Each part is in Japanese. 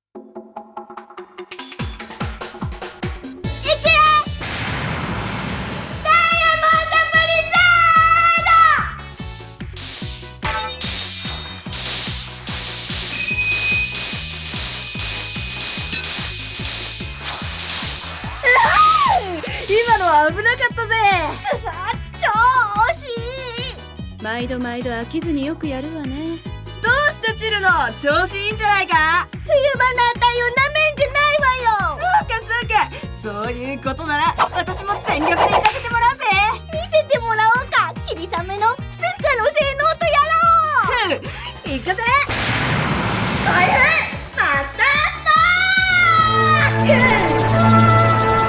今のは危なかったぜ。 超惜しい。 毎度毎度飽きずによくやるわね。 どうしたチルノ、調子いいんじゃないか。 冬場のあたりをなめんじゃないわよ。 そうかそういうことなら私も全力で行かせてもらうぜ。 見せてもらおうか。霧雨のスペスカの性能とやろう。 行くぜ。開封マスタースパーク。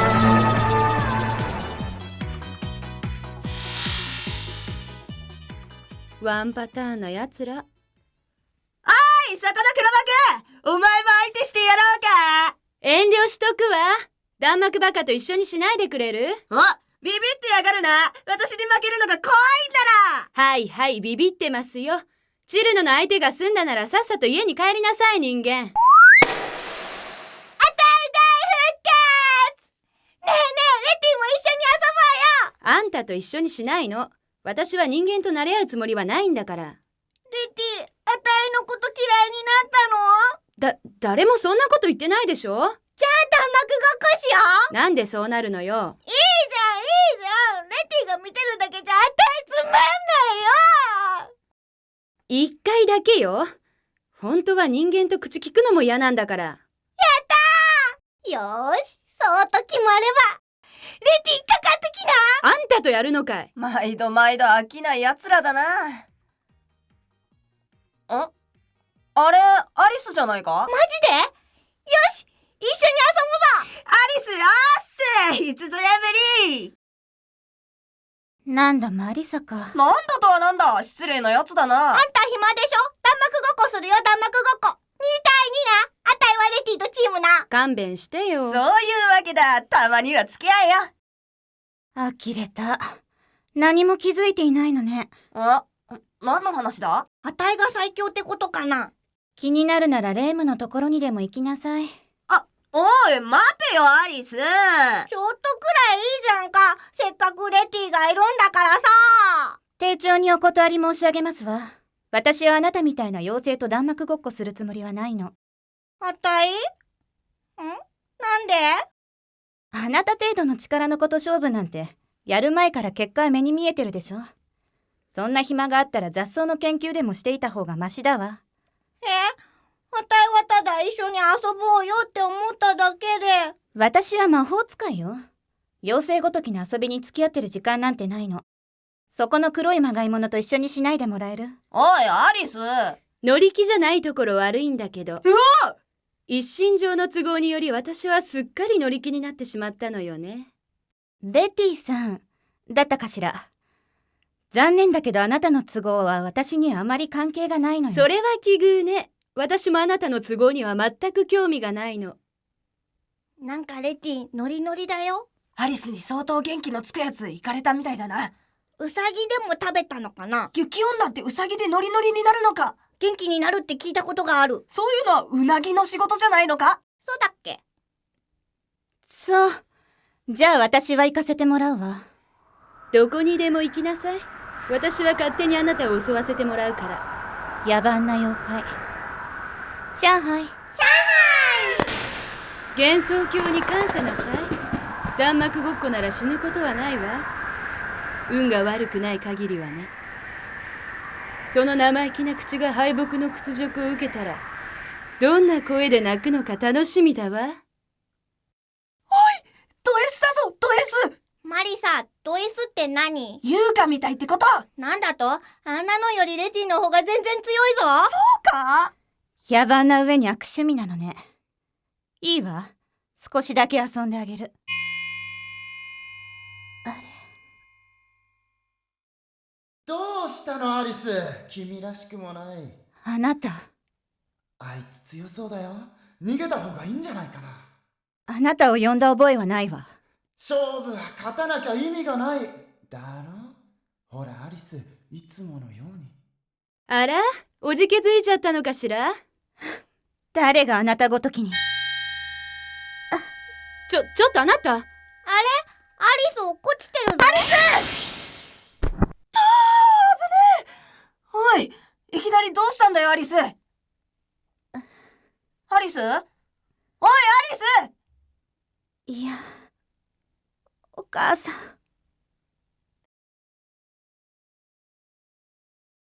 ワンパターンなやつら。 おい、そこの黒幕、お前も相手してやろうか。 遠慮しとくわ。弾幕バカと一緒にしないでくれる？ お、ビビってやがるな。私に負けるのが怖いんだな。 はいはい、ビビってますよ。チルノの相手が済んだならさっさと家に帰りなさい、人間。 あたい大復活。ねえねえ、レティも一緒に遊ぼうよ。 あんたと一緒にしないの。私は人間と馴れ合うつもりはないんだから。 レティ、あたいのこと嫌いになったの？ 誰もそんなこと言ってないでしょ。 じゃあ弾幕ごっこしよう。 なんでそうなるのよ。 いいじゃんいいじゃん。レティが見てるだけじゃあたいつまんないよ。 一回だけよ。本当は人間と口聞くのも嫌なんだから。 やったー。よーし、そうと決まればレティかかってきな。 あんたとやるのかい。 毎度毎度飽きない奴らだな。あれ、アリスじゃないか。 マジで？よし、一緒に遊ぶぞ。 アリス、あっせ、いつぞやぶり。 なんだマリサか。 なんだとはなんだ、失礼なやつだな。 あんた暇でしょ。弾幕ごっこするよ、弾幕ごっこ。2対2な。あたいはレティとチームな。 勘弁してよ。 そういうわけだ。たまには付き合えよ。 呆れた。何も気づいていないのね。 何の話だ？ あたいが最強ってことかな。気になるならレイムのところにでも行きなさい。 おい、待てよ、アリス。 ちょっとくらいいいじゃんか。せっかくレティがいるんだからさ。 丁重にお断り申し上げますわ。私はあなたみたいな妖精と弾幕ごっこするつもりはないの。 あたい？なんで？ あなた程度の力のこと勝負なんて、やる前から結果は目に見えてるでしょ。そんな暇があったら雑草の研究でもしていた方がマシだわ。 あたいはただ一緒に遊ぼうよって思っただけで。 私は魔法使いよ。妖精ごときの遊びに付き合ってる時間なんてないの。そこの黒いまがいものと一緒にしないでもらえる？ おい、アリス。 乗り気じゃないところ悪いんだけど。 わ！ 一身上の都合により私はすっかり乗り気になってしまったのよね。 レティさん、だったかしら。残念だけどあなたの都合は私にはあまり関係がないのよ。 それは奇遇ね。私もあなたの都合には全く興味がないの。 なんかレティノリノリだよ。 アリスに相当元気のつくやつ行かれたみたいだな。 ウサギでも食べたのかな。 雪女ってウサギでノリノリになるのか。 元気になるって聞いたことがある。 そういうのはウナギの仕事じゃないのか。 そうだっけ？ そう。じゃあ私は行かせてもらうわ。 どこにでも行きなさい。私は勝手にあなたを襲わせてもらうから。 野蛮な妖怪。上海。 幻想郷に感謝なさい。弾幕ごっこなら死ぬことはないわ。運が悪くない限りはね。その生意気な口が敗北の屈辱を受けたら、どんな声で泣くのか楽しみだわ。 ド S だぞ、ド S。 マリサ、ド S って何？ 優香みたいってこと。 なんだと？あんなのよりレティの方が全然強いぞ。 そうか？ 野蛮な上に悪趣味なのね。いいわ。少しだけ遊んであげる。あれ？ どうしたのアリス、君らしくもない。 あなた。 あいつ強そうだよ。逃げた方がいいんじゃないかな。 あなたを呼んだ覚えはないわ。 勝負は勝たなきゃ意味がないだろ。ほらアリス、いつものように。 あら、おじけづいちゃったのかしら？ 誰があなたごときに。 ちょっとあなた。 アリス落っこちてるぞ。 おい、いきなりどうしたんだよ、アリス。アリス？おい、アリス！ いや、お母さん。